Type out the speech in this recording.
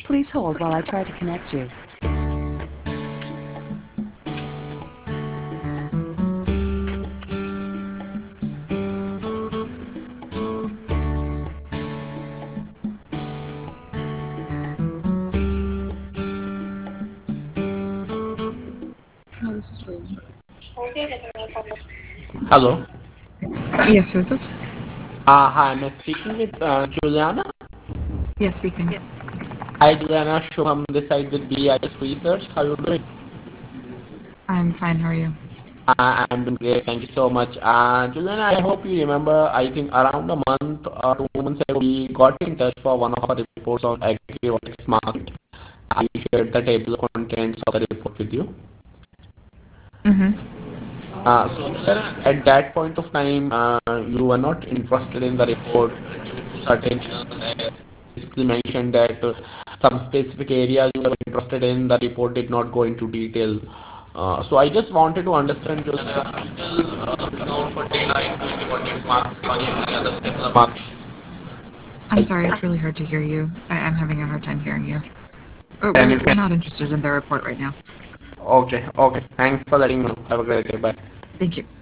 Please hold while I try to connect you. No, this is Julian. Hello. Yes, who's this? Hi, I'm speaking with Juliana. Yes, speaking. Hi, Juliana. Shubham this side with BIS Research. How are you doing? I'm fine, how are you? I'm doing great. Thank you so much. Juliana, I hope you remember, I think around a month or 2 months ago, we got in touch for one of our reports on agri-robotics market. I shared the table of contents of the report with you. Mm-hmm. So at that point of time, you were not interested in the report due to certain reasons. As basically mentioned that some specific areas you were interested in, the report did not go into detail. So I just wanted to understand, Julian, are you still looking out for data into robotics market or any other similar market? I'm sorry, it's really hard to hear you. I'm having a hard time hearing you. Can We're you we're can? not interested in the report right now. Okay, okay. Thanks for letting me know. Have a great day. Bye. Thank you.